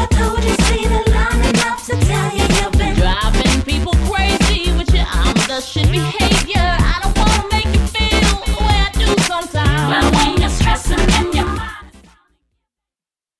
I told you, see the line enough to tell you you've been driving people crazy with your I'm the shit behavior. I don't wanna make you feel the way I do sometimes.